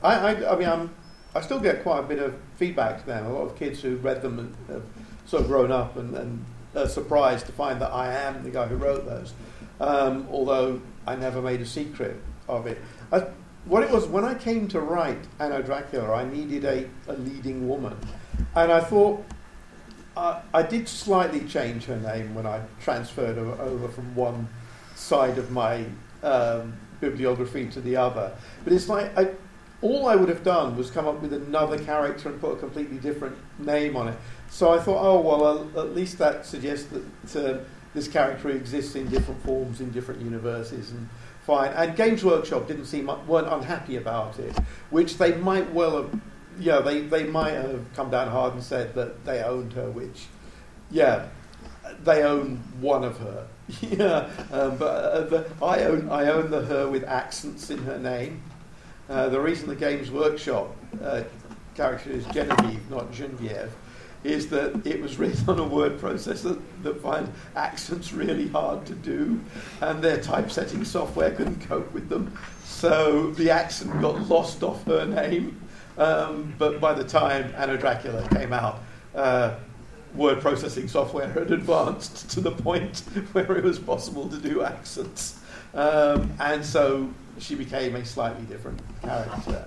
I still get quite a bit of feedback to them. A lot of kids who read them have sort of grown up and surprised to find that I am the guy who wrote those, although I never made a secret of it. What it was, when I came to write Anno Dracula, I needed a leading woman. And I thought, I did slightly change her name when I transferred her over from one side of my bibliography to the other. But it's like, all I would have done was come up with another character and put a completely different name on it. So I thought, oh, well, at least that suggests that this character exists in different forms in different universes, and fine. And Games Workshop weren't unhappy about it, which they might well have, they might have come down hard and said that they owned her, which, they own one of her. But I own the her with accents in her name. The reason the Games Workshop character is Genevieve, not Genevieve, is that it was written on a word processor that finds accents really hard to do, and their typesetting software couldn't cope with them. So the accent got lost off her name. But by the time Anno Dracula came out, word processing software had advanced to the point where it was possible to do accents. And so she became a slightly different character.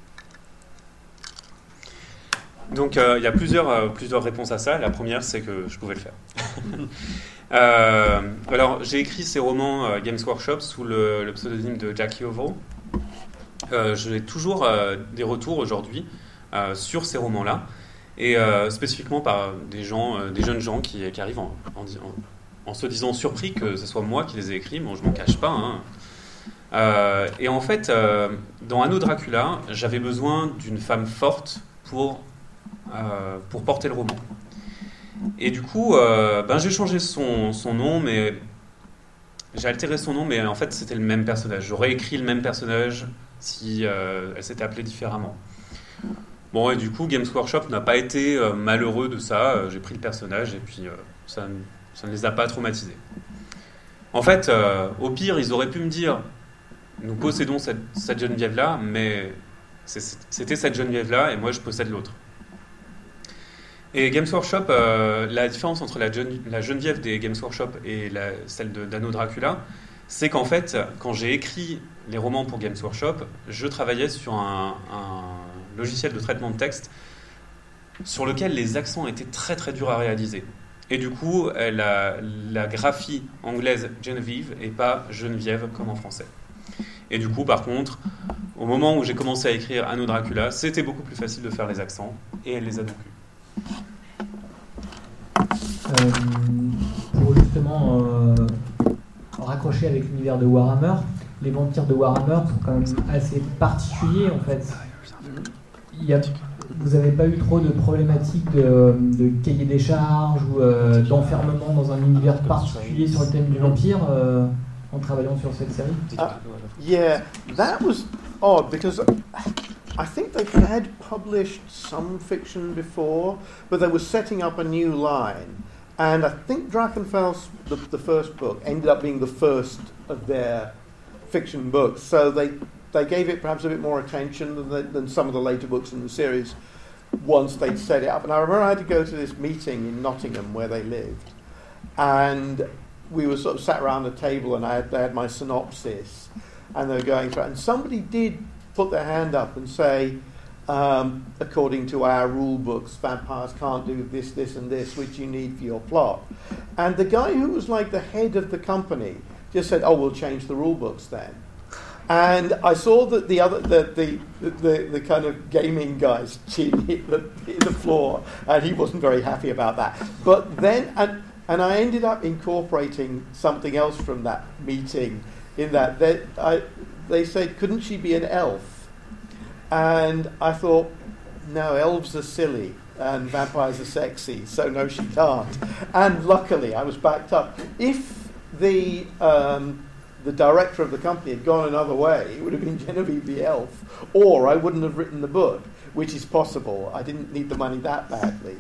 Donc il y a plusieurs réponses à ça. La première, c'est que je pouvais le faire. Alors j'ai écrit ces romans Games Workshop sous le pseudonyme de Jackie Ovell. J'ai toujours des retours aujourd'hui sur ces romans-là, et spécifiquement par des jeunes gens qui arrivent en se disant surpris que ce soit moi qui les ai écrits. Bon, je m'en cache pas, hein. Et en fait, dans Anno Dracula, j'avais besoin d'une femme forte pour porter le roman. Et du coup, j'ai changé son nom, mais j'ai altéré son nom, mais en fait, c'était le même personnage. J'aurais écrit le même personnage si elle s'était appelée différemment. Bon, et du coup, Games Workshop n'a pas été malheureux de ça. J'ai pris le personnage et puis ça ne les a pas traumatisés. En fait, au pire, ils auraient pu me dire « Nous possédons cette Geneviève-là, mais c'était cette Geneviève-là et moi, je possède l'autre. » Et Games Workshop, la différence entre la Geneviève des Games Workshop et celle d'Anno Dracula, c'est qu'en fait, quand j'ai écrit les romans pour Games Workshop, je travaillais sur un logiciel de traitement de texte sur lequel les accents étaient très très durs à réaliser. Et du coup, la graphie anglaise Genevieve et pas Geneviève comme en français. Et du coup, par contre, au moment où j'ai commencé à écrire Anno Dracula, c'était beaucoup plus facile de faire les accents, et elle les a donc eus. Pour justement raccrocher avec l'univers de Warhammer, les vampires de Warhammer sont quand même assez particuliers en fait. Vous n'avez pas eu trop de problématiques de cahier des charges ou d'enfermement dans un univers particulier sur le thème du vampire en travaillant sur cette série? Yeah, that was odd because I think they had published some fiction before, but they were setting up a new line. And I think Drachenfels, the first book, ended up being the first of their fiction books. So they gave it perhaps a bit more attention than some of the later books in the series once they'd set it up. And I remember I had to go to this meeting in Nottingham where they lived. And we were sort of sat around the table and they had my synopsis. And they were going through it. And somebody did put their hand up and say, according to our rule books, vampires can't do this, this, and this, which you need for your plot. And the guy who was like the head of the company just said, "Oh, we'll change the rule books then." And I saw that the kind of gaming guy's chin hit the floor, and he wasn't very happy about that. But then, and I ended up incorporating something else from that meeting, in that they said, "Couldn't she be an elf?" And I thought, no, elves are silly and vampires are sexy, so no, she can't. And luckily, I was backed up. If the director of the company had gone another way, it would have been Genevieve the elf, or I wouldn't have written the book, which is possible. I didn't need the money that badly.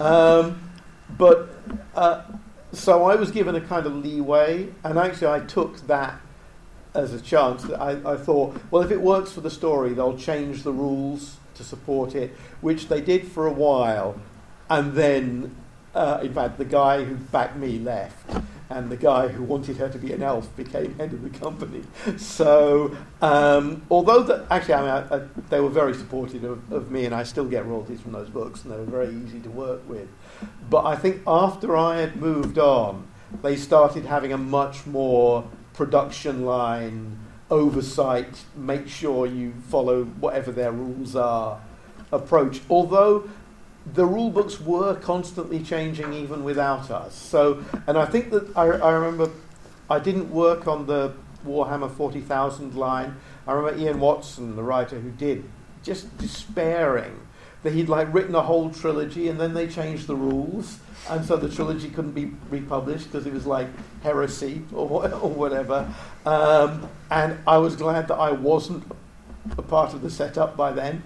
So I was given a kind of leeway, and actually I took that as a chance. I thought, well, if it works for the story, they'll change the rules to support it, which they did for a while, and then In fact, the guy who backed me left, and the guy who wanted her to be an elf became head of the company. So, although they were very supportive of me, and I still get royalties from those books, and they were very easy to work with. But I think after I had moved on, they started having a much more production line, oversight, make sure you follow whatever their rules are approach. Although the rule books were constantly changing even without us. So, and I think that I remember I didn't work on the Warhammer 40,000 line. I remember Ian Watson, the writer who did, just despairing that he'd written a whole trilogy and then they changed the rules, and so the trilogy couldn't be republished because it was heresy or whatever. And I was glad that I wasn't a part of the setup by then.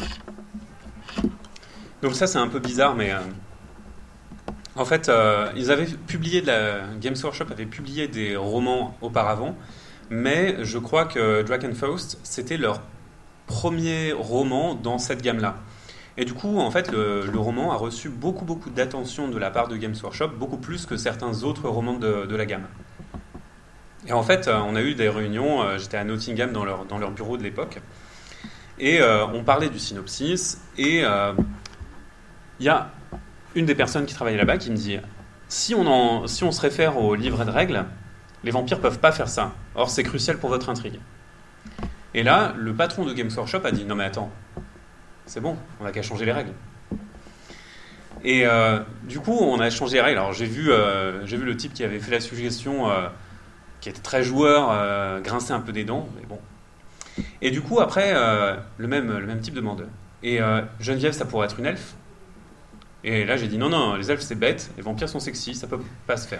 Donc ça c'est un peu bizarre, mais en fait ils avaient publié Games Workshop avait publié des romans auparavant, mais je crois que Drakenfaust c'était leur premier roman dans cette gamme-là. Et du coup en fait le roman a reçu beaucoup d'attention de la part de Games Workshop, beaucoup plus que certains autres romans de la gamme. Et en fait on a eu des réunions, j'étais à Nottingham dans leur bureau de l'époque, et on parlait du synopsis, et il y a une des personnes qui travaillait là-bas qui me dit si on se réfère au livret de règles, les vampires peuvent pas faire ça. Or, c'est crucial pour votre intrigue. Et là, le patron de Games Workshop a dit non mais attends, c'est bon, on n'a qu'à changer les règles. Et du coup, on a changé les règles. Alors, j'ai vu le type qui avait fait la suggestion, qui était très joueur, grincer un peu des dents, mais bon. Et du coup, après, le même type demande. Et Geneviève, ça pourrait être une elfe? Et là, j'ai dit non, les elfes c'est bête, les vampires sont sexy, ça peut pas se faire.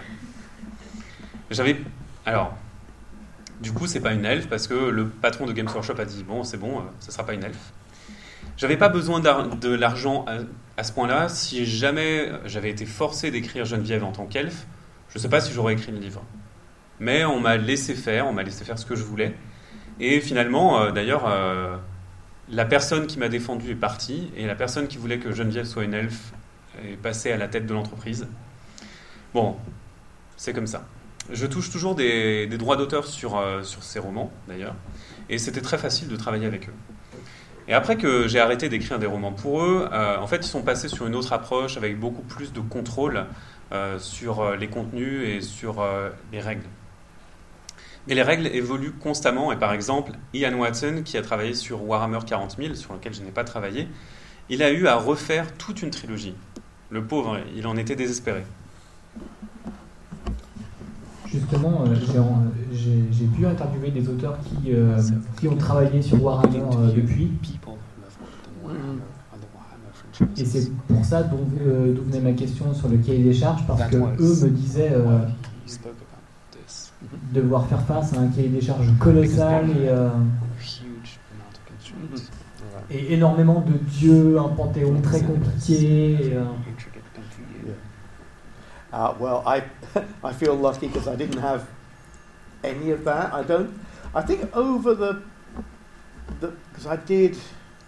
Alors, du coup, c'est pas une elfe parce que le patron de Games Workshop a dit bon, c'est bon, ça sera pas une elfe. J'avais pas besoin de l'argent à ce point-là. Si jamais j'avais été forcé d'écrire Geneviève en tant qu'elfe, je sais pas si j'aurais écrit le livre. Mais on m'a laissé faire ce que je voulais. Et finalement, d'ailleurs, la personne qui m'a défendu est partie, et la personne qui voulait que Geneviève soit une elfe est passée à la tête de l'entreprise. Bon, c'est comme ça. Je touche toujours des droits d'auteur sur ces romans, d'ailleurs, et c'était très facile de travailler avec eux. Et après que j'ai arrêté d'écrire des romans pour eux, en fait, ils sont passés sur une autre approche avec beaucoup plus de contrôle sur les contenus et sur les règles. Mais les règles évoluent constamment, et par exemple, Ian Watson, qui a travaillé sur Warhammer 40 000, sur lequel je n'ai pas travaillé, il a eu à refaire toute une trilogie. Le pauvre, il en était désespéré. Justement, j'ai pu interviewer des auteurs qui ont travaillé sur Warhammer depuis. Et c'est pour ça d'où venait ma question sur le cahier des charges, parce que eux me disaient devoir faire face à un cahier des charges colossal et énormément de dieux, un panthéon très compliqué. Well, I feel lucky because I didn't have any of that. I think over because I did,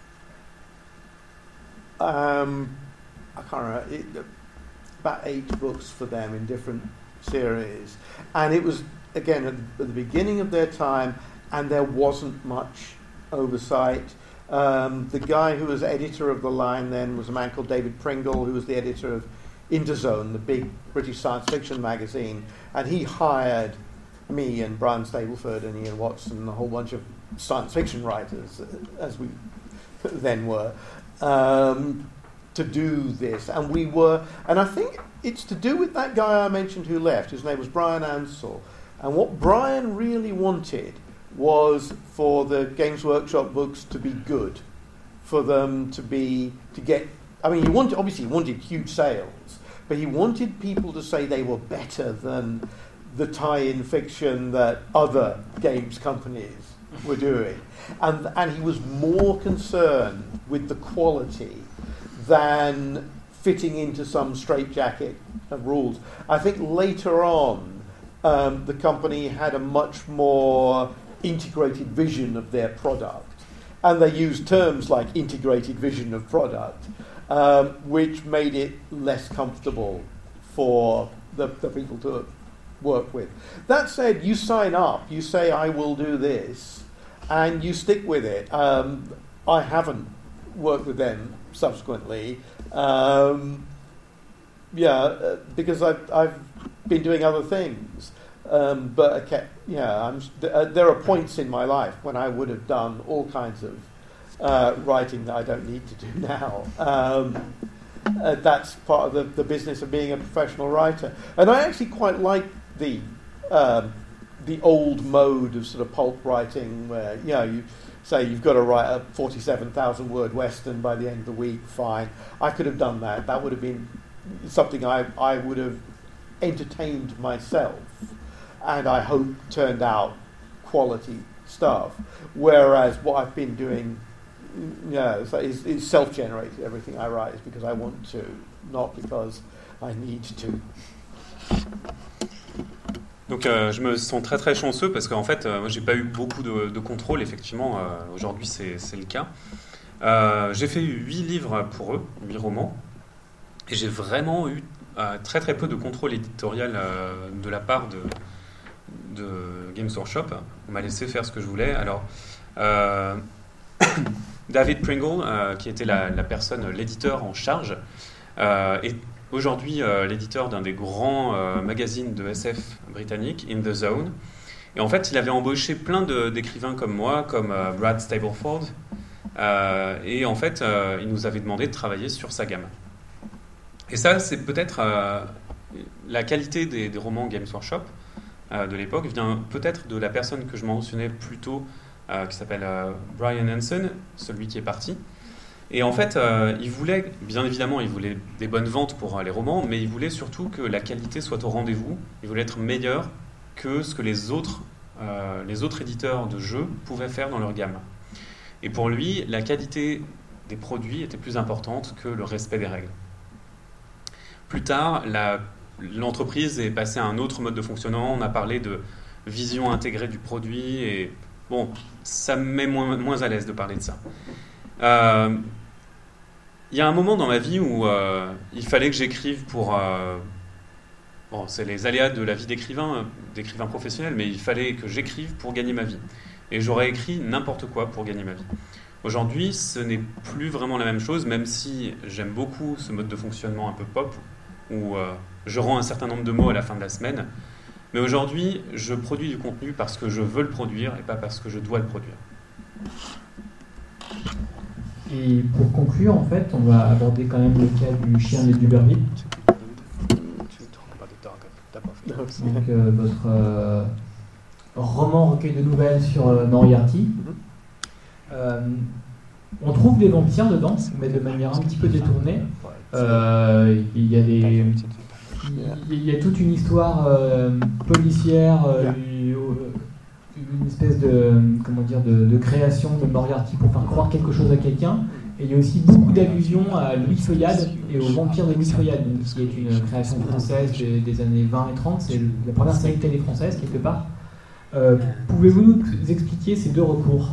I can't remember, about 8 books for them in different series, and it was again at the beginning of their time, and there wasn't much oversight. The guy who was editor of the line then was a man called David Pringle, who was the editor of Interzone, the big British science fiction magazine, and he hired me and Brian Stableford and Ian Watson and a whole bunch of science fiction writers, as we then were, to do this. And I think it's to do with that guy I mentioned who left, whose name was Brian Ansell. And what Brian really wanted was for the Games Workshop books to be good, for them to get. I mean, he wanted huge sales, but he wanted people to say they were better than the tie-in fiction that other games companies were doing. And he was more concerned with the quality than fitting into some straitjacket of rules. I think later on, the company had a much more integrated vision of their product. And they used terms like integrated vision of product, which made it less comfortable for the people to work with. That said, you sign up, you say, I will do this, and you stick with it. I haven't worked with them subsequently, because I've been doing other things. But I kept, there are points in my life when I would have done all kinds of writing that I don't need to do now. That's part of the business of being a professional writer. And I actually quite like the old mode of sort of pulp writing, where you say you've got to write a 47,000 word Western by the end of the week. Fine, I could have done that. That would have been something I would have entertained myself, and I hope turned out quality stuff. Whereas what I've been doing, is self-generated. Everything I write is because I want to, not because I need to. Donc je me sens très très chanceux parce qu'en fait moi j'ai pas eu beaucoup de contrôle, effectivement aujourd'hui c'est le cas. J'ai fait 8 livres pour eux, 8 romans, et j'ai vraiment eu très très peu de contrôle éditorial de la part de Games Workshop. On m'a laissé faire ce que je voulais. Alors David Pringle, qui était la personne, l'éditeur en charge, est aujourd'hui l'éditeur d'un des grands magazines de SF britanniques, In the Zone. Et en fait, il avait embauché plein d'écrivains comme moi, comme Brad Stableford. Et en fait, il nous avait demandé de travailler sur sa gamme. Et ça, c'est peut-être la qualité des romans Games Workshop de l'époque, vient peut-être de la personne que je mentionnais plus tôt, qui s'appelle Brian Hansen, celui qui est parti. Et en fait, il voulait, bien évidemment, il voulait des bonnes ventes pour les romans, mais il voulait surtout que la qualité soit au rendez-vous. Il voulait être meilleur que ce que les autres éditeurs de jeux pouvaient faire dans leur gamme. Et pour lui, la qualité des produits était plus importante que le respect des règles. Plus tard, l'entreprise est passée à un autre mode de fonctionnement. On a parlé de vision intégrée du produit, et bon, ça me met moins à l'aise de parler de ça. Il y a un moment dans ma vie où il fallait que j'écrive pour... c'est les aléas de la vie d'écrivain professionnel, mais il fallait que j'écrive pour gagner ma vie. Et j'aurais écrit n'importe quoi pour gagner ma vie. Aujourd'hui, ce n'est plus vraiment la même chose, même si j'aime beaucoup ce mode de fonctionnement un peu pop, où je rends un certain nombre de mots à la fin de la semaine. Mais aujourd'hui, je produis du contenu parce que je veux le produire et pas parce que je dois le produire. Et pour conclure, en fait, on va aborder quand même le cas du chien de Duberville. Donc, votre roman recueil de nouvelles sur Moriarty. On trouve des vampires dedans, mais de manière un petit peu détournée. Il y a toute une histoire policière, une espèce de création de Moriarty pour faire croire quelque chose à quelqu'un. Et il y a aussi beaucoup d'allusions à Louis Feuillade et aux vampires de Louis Feuillade, qui est une création française des années 20 et 30. C'est la première série télé française, quelque part. Pouvez-vous nous expliquer ces deux recours?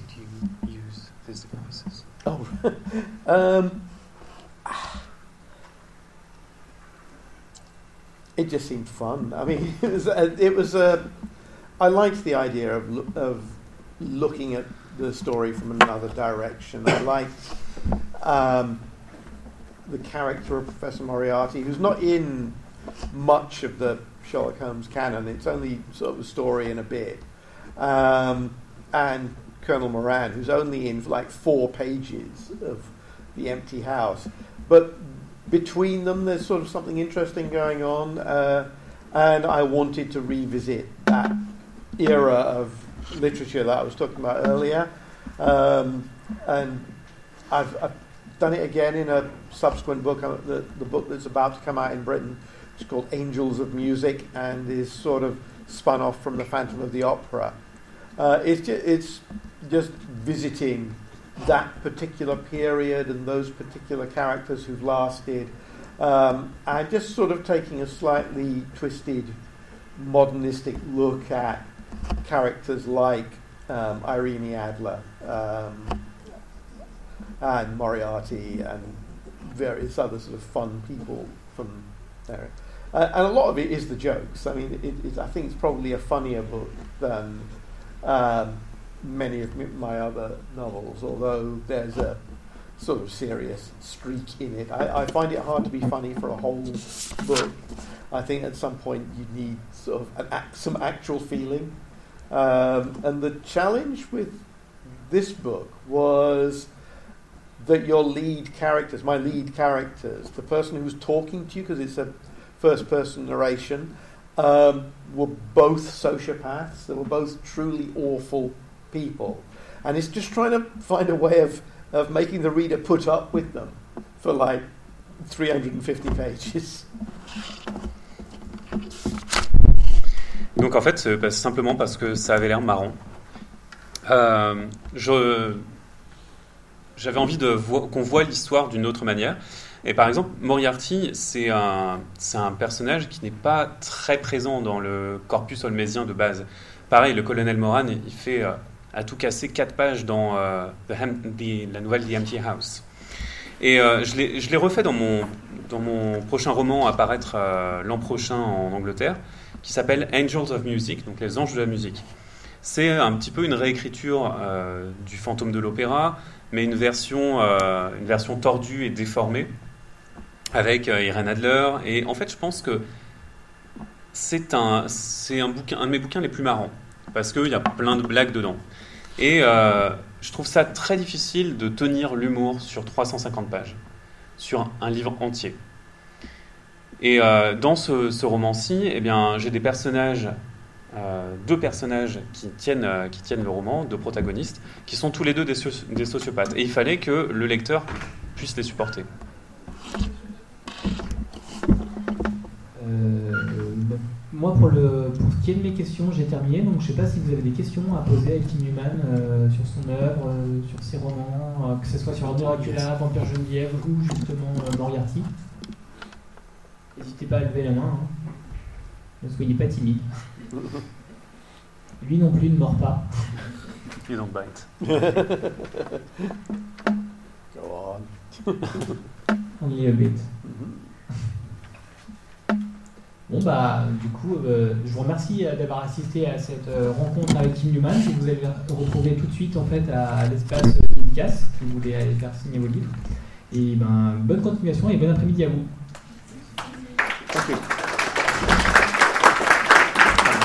It just seemed fun. I mean, I liked the idea of looking at the story from another direction. I liked the character of Professor Moriarty, who's not in much of the Sherlock Holmes canon. It's only sort of a story and a bit. And Colonel Moran, who's only in like 4 pages of The Empty House. But between them, there's sort of something interesting going on. And I wanted to revisit that era of literature that I was talking about earlier. And I've done it again in a subsequent book, the book that's about to come out in Britain. It's called Angels of Music, and is sort of spun off from the Phantom of the Opera. It's just visiting that particular period and those particular characters who've lasted, and just sort of taking a slightly twisted, modernistic look at characters like Irene Adler and Moriarty and various other sort of fun people from there. And a lot of it is the jokes. I mean, I think it's probably a funnier book than many of my other novels, although there's a sort of serious streak in it. I find it hard to be funny for a whole book. I think at some point you need sort of some actual feeling. And the challenge with this book was that your lead characters, my lead characters, the person who's talking to you, because it's a first-person narration, were both sociopaths. They were both truly awful people. And it's just trying to find a way of making the reader put up with them for like 350 pages. Donc en fait, c'est simplement parce que ça avait l'air marrant. J'avais envie qu'on voit l'histoire d'une autre manière. Et par exemple, Moriarty, c'est un personnage qui n'est pas très présent dans le corpus holmésien de base. Pareil, le colonel Moran, il fait à tout casser 4 pages dans la nouvelle The Empty House. Et je l'ai refait dans mon prochain roman à paraître l'an prochain en Angleterre, qui s'appelle Angels of Music, donc les anges de la musique. C'est un petit peu une réécriture du Fantôme de l'Opéra, mais une version tordue et déformée, avec Irene Adler. Et en fait, je pense que c'est un de mes bouquins les plus marrants, parce qu'il y a plein de blagues dedans. Et je trouve ça très difficile de tenir l'humour sur 350 pages, sur un livre entier. Et dans ce roman-ci, eh bien, j'ai deux personnages qui tiennent le roman, 2 protagonistes, qui sont tous les deux des sociopathes. Et il fallait que le lecteur puisse les supporter. Moi, pour ce qui est de mes questions, j'ai terminé. Donc, je ne sais pas si vous avez des questions à poser à Kim Newman sur son œuvre, sur ses romans, que ce soit sur Dracula, Vampire Geneviève ou justement Moriarty. N'hésitez pas à lever la main. Hein. Ne soyez pas timide. Lui non plus ne mord pas. You don't bite. Go on. Only a bit. Bon bah du coup je vous remercie d'avoir assisté à cette rencontre avec Kim Newman, que vous allez retrouver tout de suite en fait à l'espace dédicace si vous voulez aller faire signer vos livres. Et ben bonne continuation et bon après-midi à vous. Thank you.